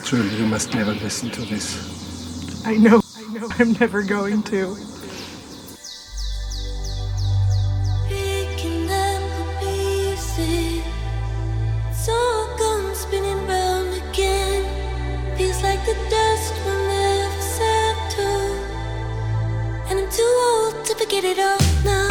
Truly, you must never listen to this. I know, I'm never going to. Picking up the pieces, it's all gone spinning round again. Feels like the dust will never settle, and I'm too old to forget it all now.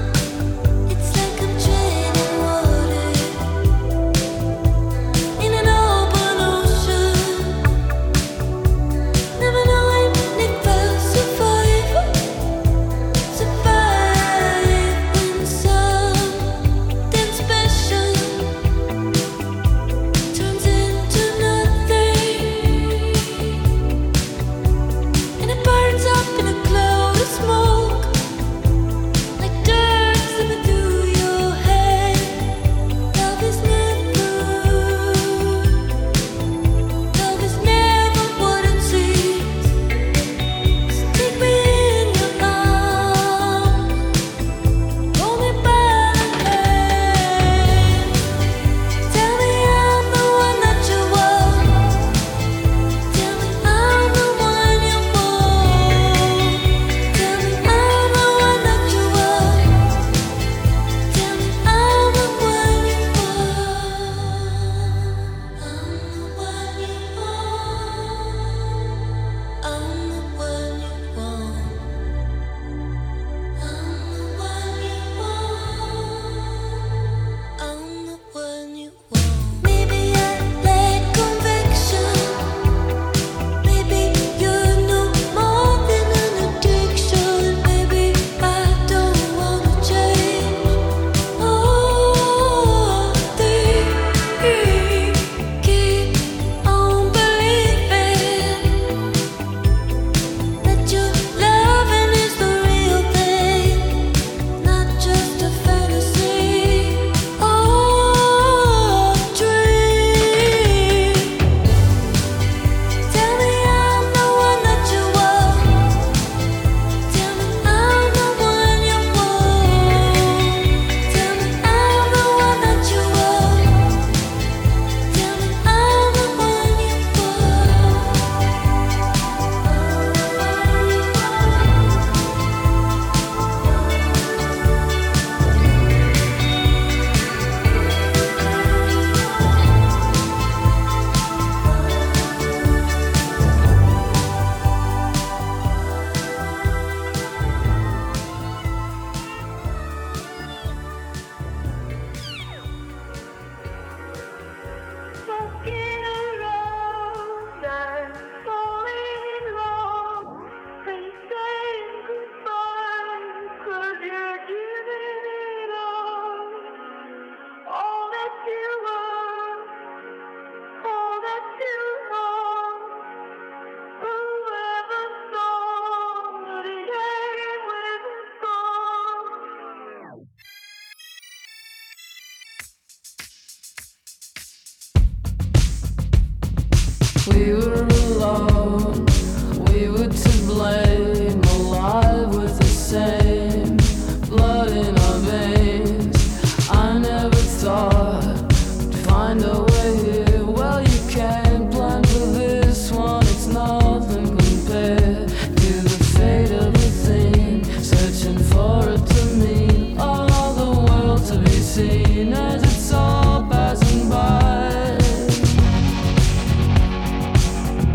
We were alone, we were to blame, alive with the same blood in our veins. I never thought we'd find a way here. Well, you can't plan for this one, it's nothing compared to the fate of a thing, searching for it to mean all the world to be seen as it's all passing by.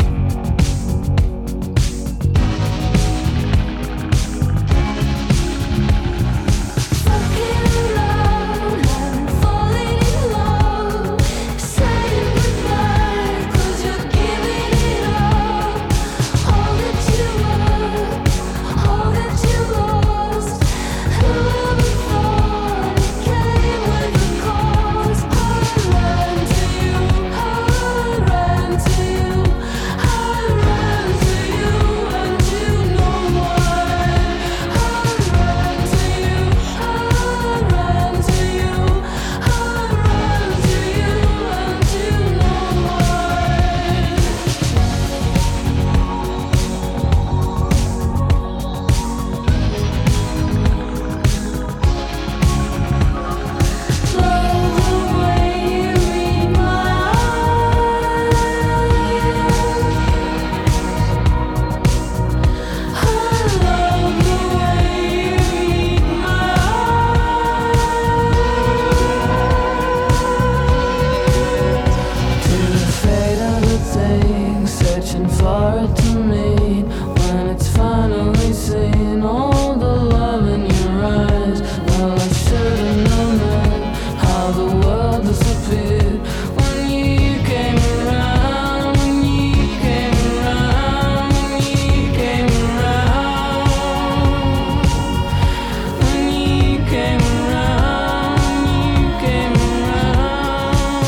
the world disappeared. When you came around, when you came around, when you came around, when you came around, you came around.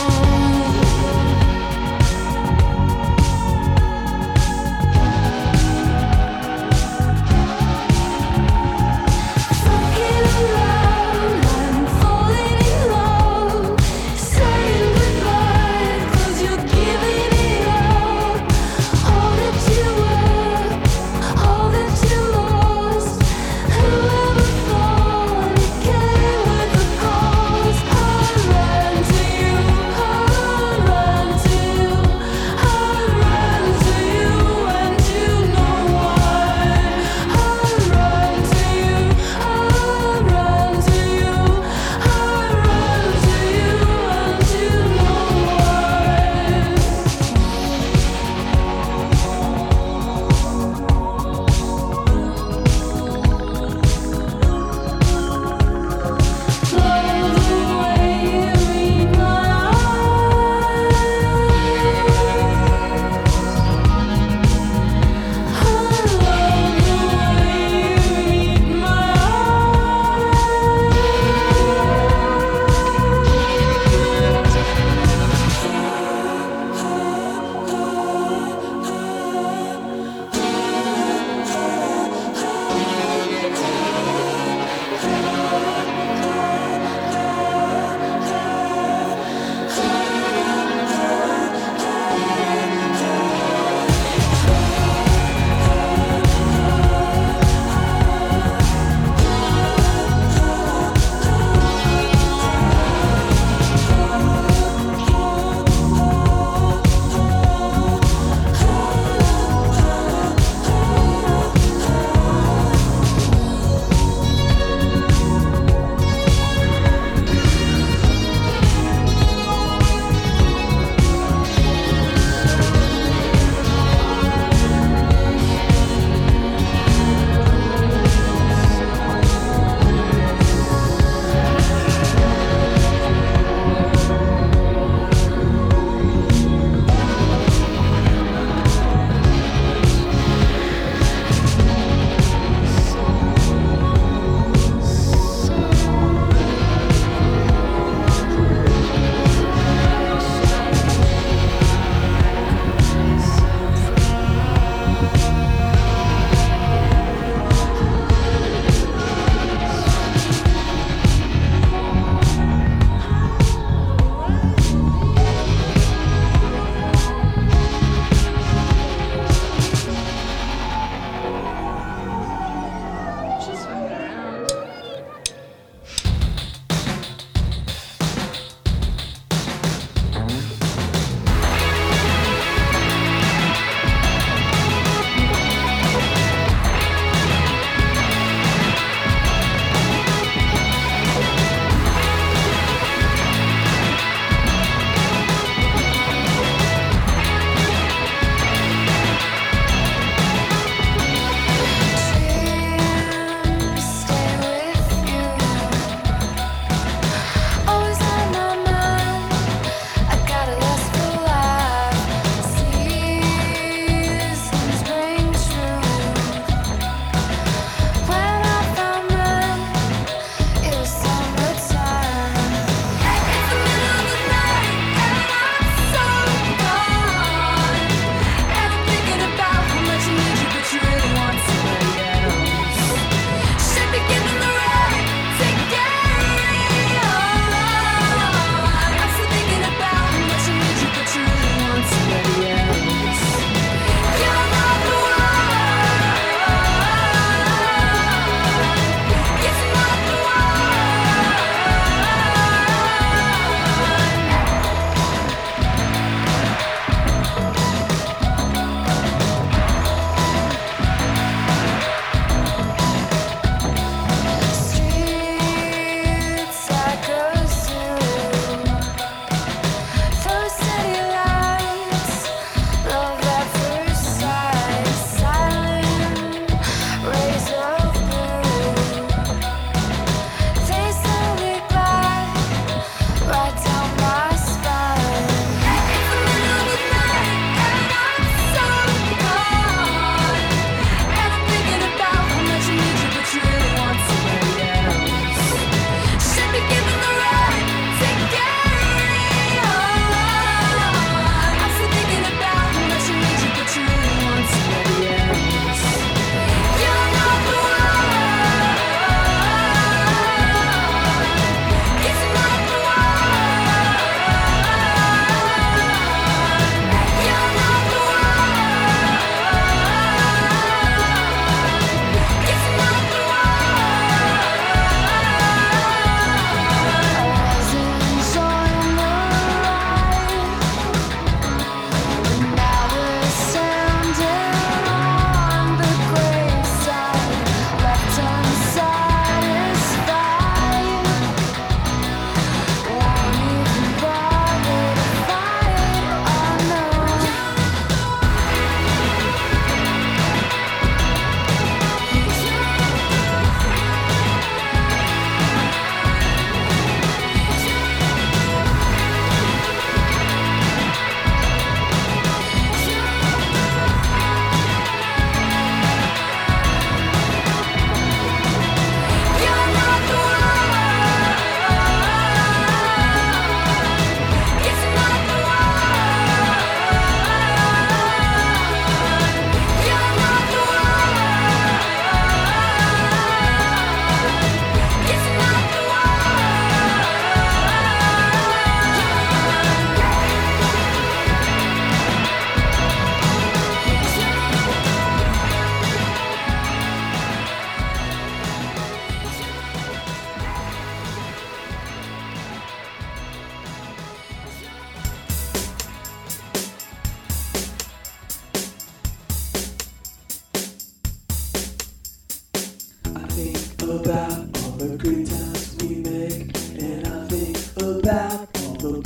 Fucking around, I'm falling in love, saying goodbye.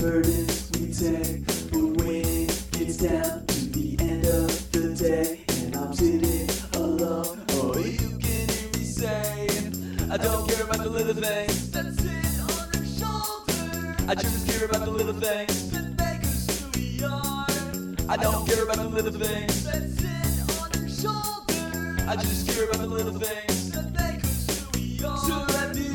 burdens we take. But when it gets down to the end of the day, and I'm sitting alone, oh, you can hear me say, I don't care about the little things that sit on her shoulder. I just care about the little things that make us who we are. I don't care about the little things that sit on her shoulder. I just care about the little things that make us who we are. So let me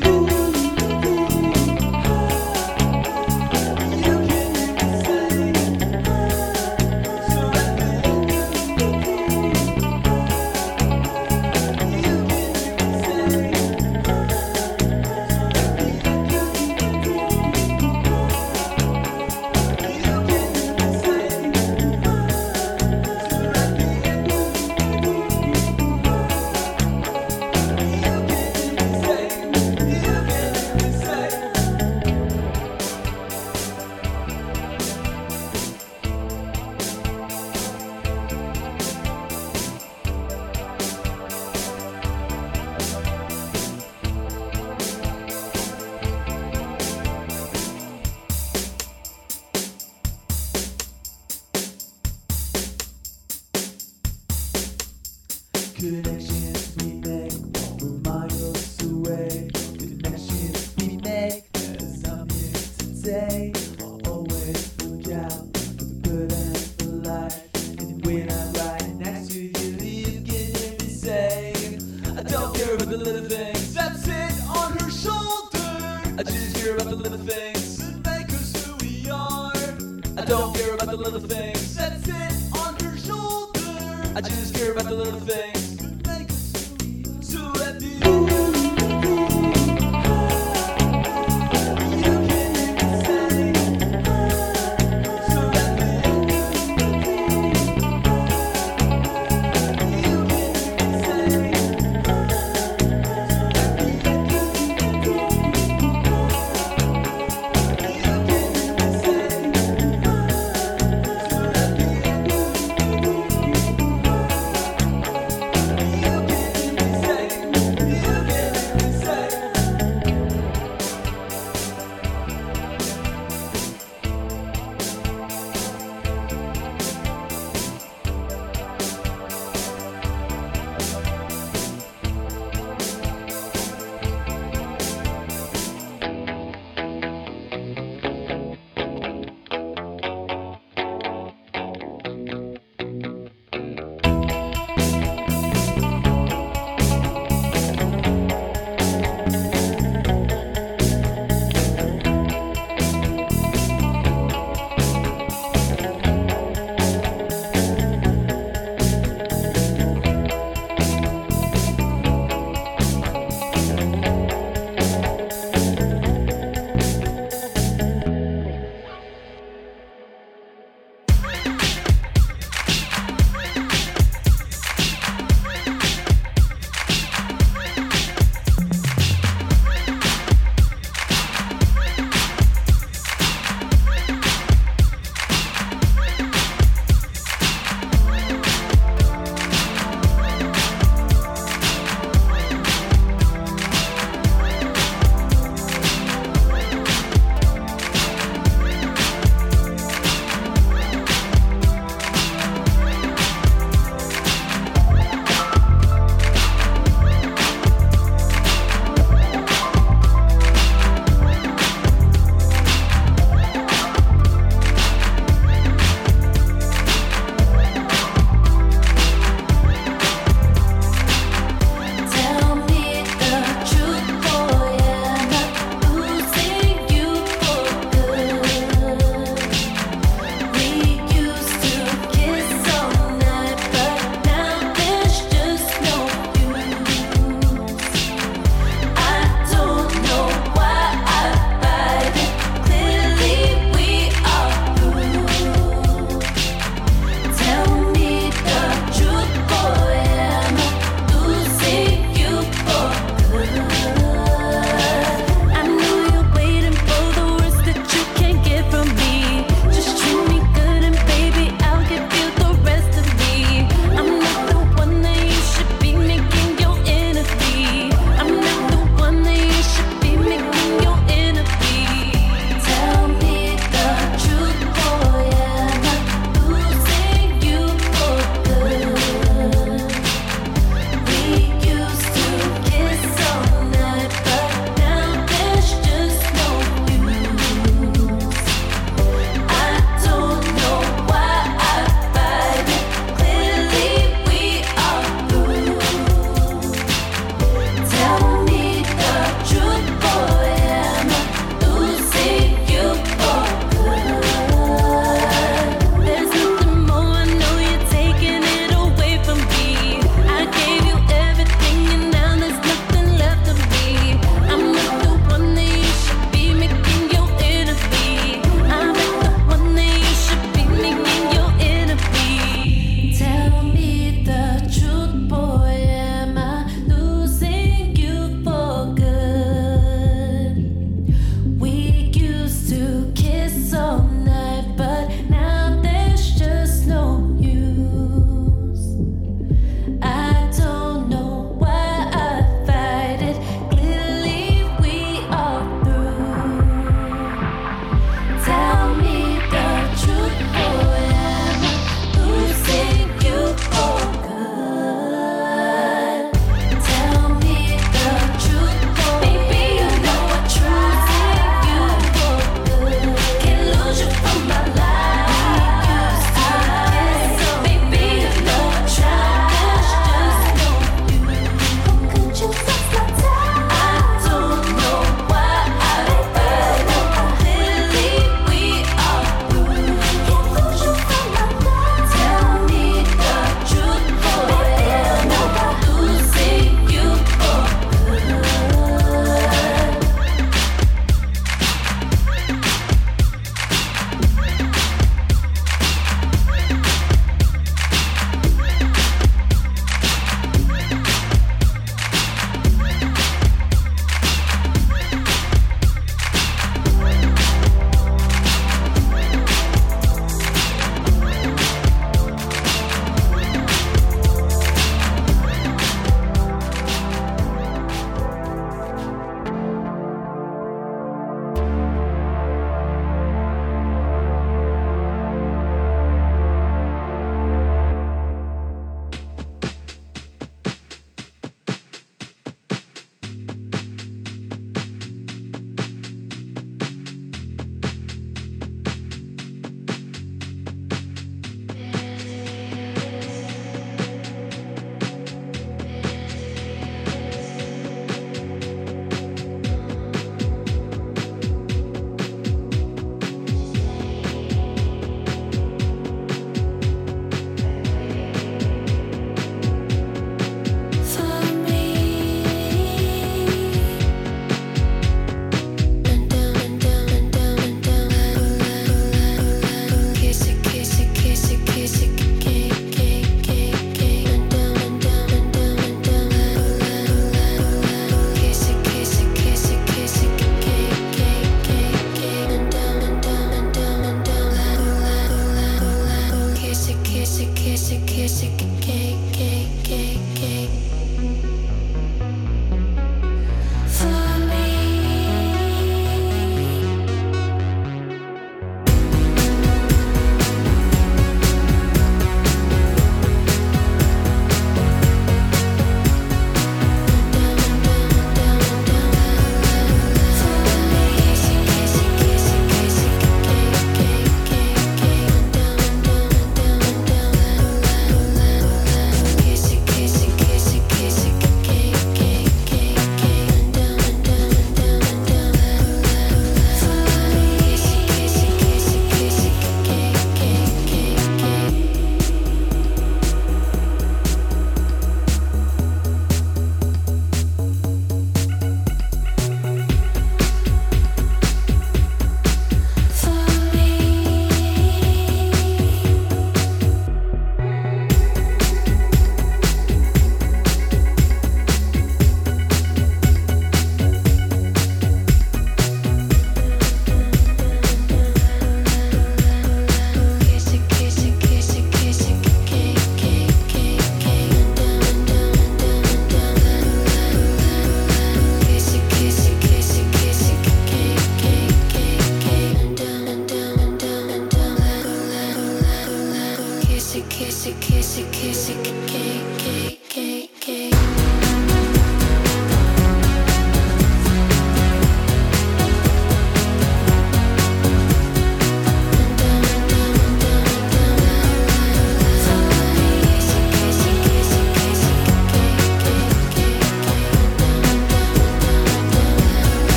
connections we make, we're miles away. Connections we make, as I'm here today. I'll always look out for the good and the light. And when I'm right next to you, you can hear me say, I don't care about the little things that sit on her shoulder. I just care about the little things that make us who we are. I don't care about the little things that sit on her shoulder. I just care about the little things.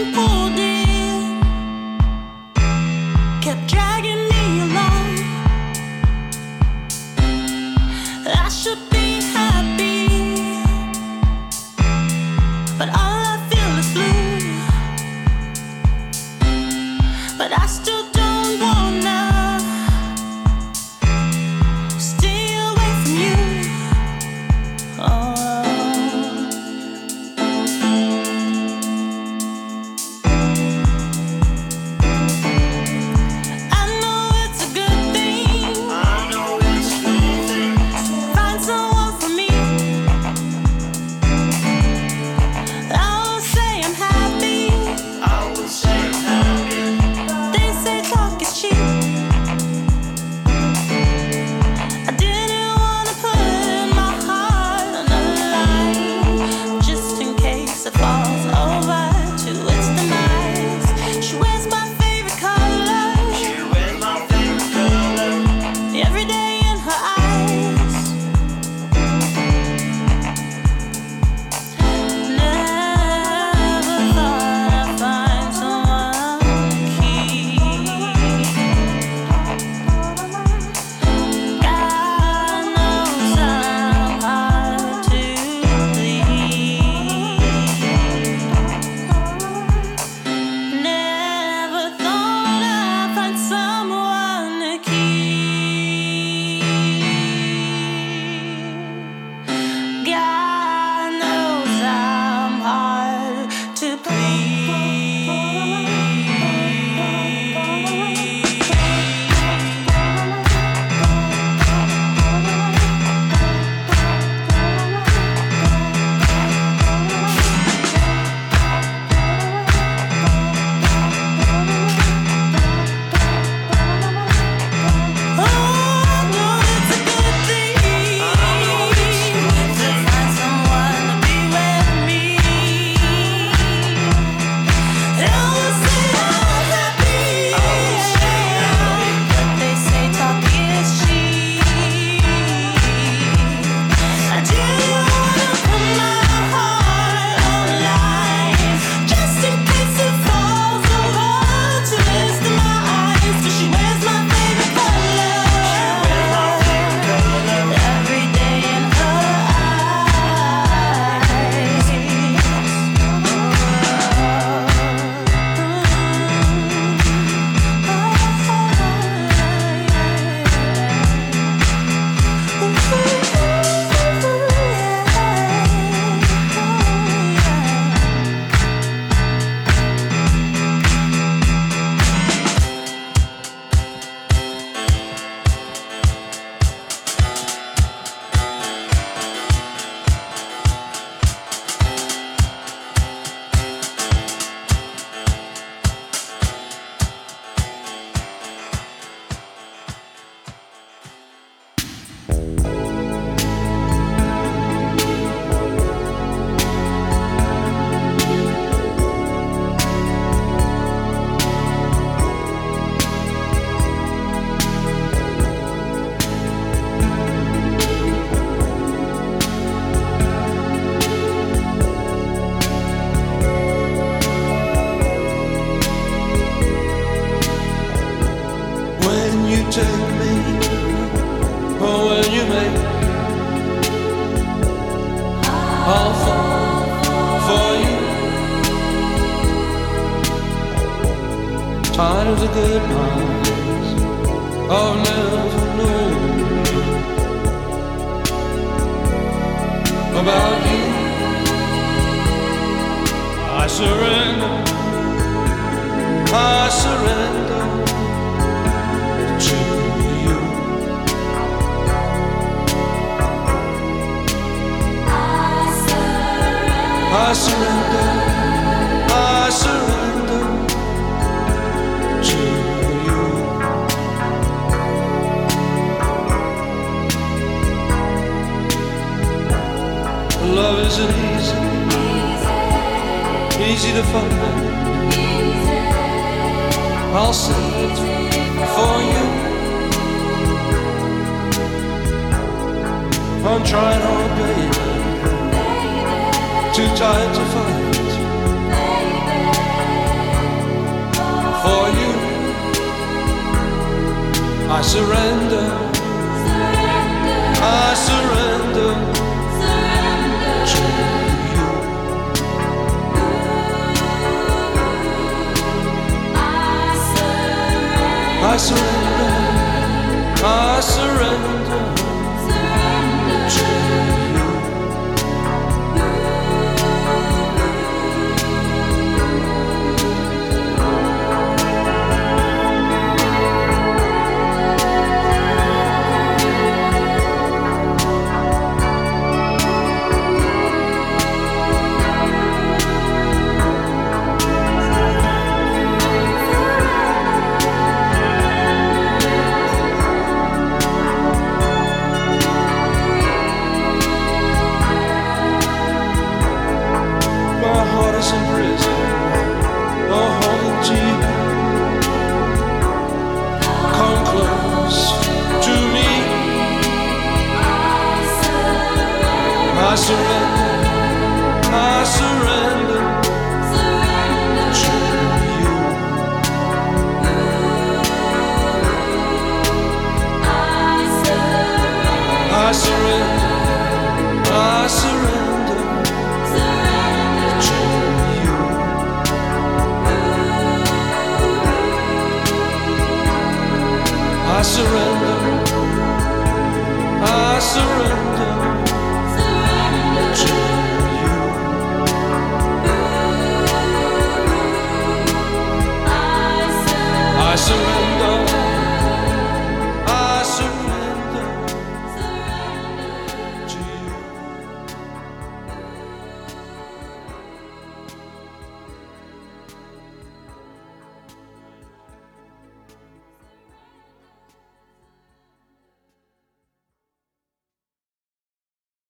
pulled in, kept dragging me along. I should be happy, but all I feel is blue. But I still don't wanna stay away from you. Oh. I know it's a good thing. Find someone for me. I will say I'm happy. They say talk is cheap. I didn't wanna put my heart on the line, just in case it falls over to its demise. She wears my favorite color. Every day in her eyes. Never thought I'd find someone to keep. God knows I'm hard to please. Never thought I'd find someone to keep. God knows I'm hard to please. Oh, no, it's a good thing to find someone to be with me. I will say I'm happy, but they say talk is cheap. I didn't wanna put my heart on the line, just in case it falls over to its demise. 'Cause she wears my favorite color. Every day in her eyes. When you take me, or when you make, I'll fall for you. Tired of the goodbyes I've never known about you. I surrender to you. I surrender to you. Love isn't easy to find. I'll sing it for you. I'm trying hard, baby. Too tired to fight. surrender, I surrender to you. I surrender, I surrender.